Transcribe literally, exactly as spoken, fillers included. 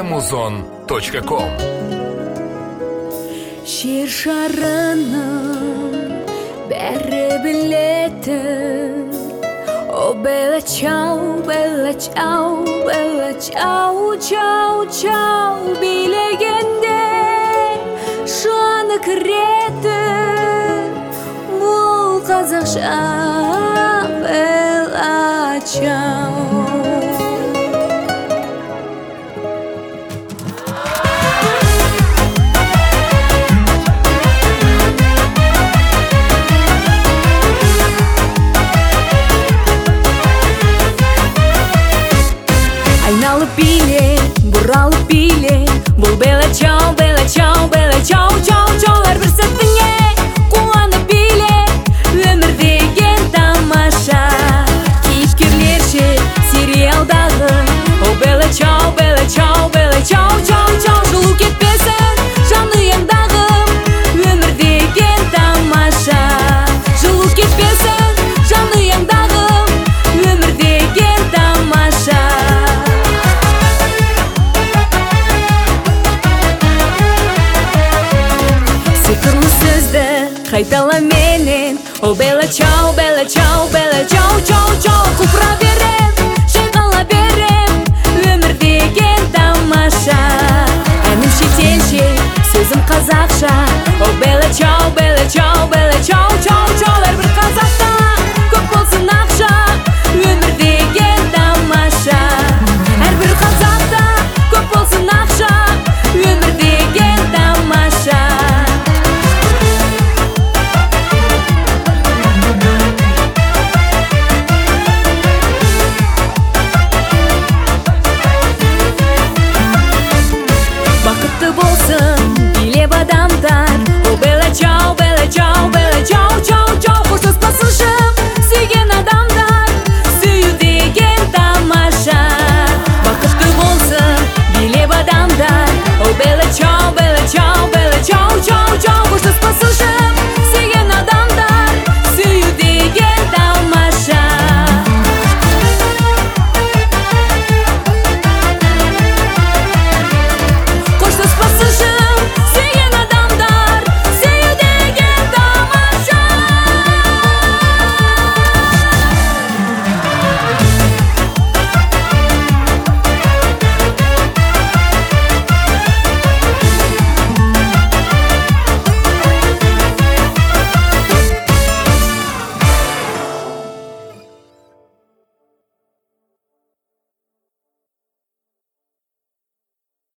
музон точка ком. Жер шарының бәрі біледі, о бела чау, бела чау, бела чау, чау, чау, билегенде жаны кіреді, бұл қазақша бела чау. Айналып биле, бұралып биле, бұл бела чау, бела чау, бела чау, чау, чау. Әрбір сәтіңе қуанып биле, өмір деген тамаша. Кейіпкерлерше сериалдағы, о бела чау, бела чау, бела чау, чау, чау. Жылу кетпесін жанұяңдағы, өмір деген тамаша. Жылу кетпесін жанұяңдағы, өмір деген тамаша. Сиқырлы сөзді қайтала менен, о бела чау, бела чау, бела чау, чау, чау. Құлпыра берем, шайқала берем, өмір деген тамаша. Әнім шетелше, сөзім қазақша.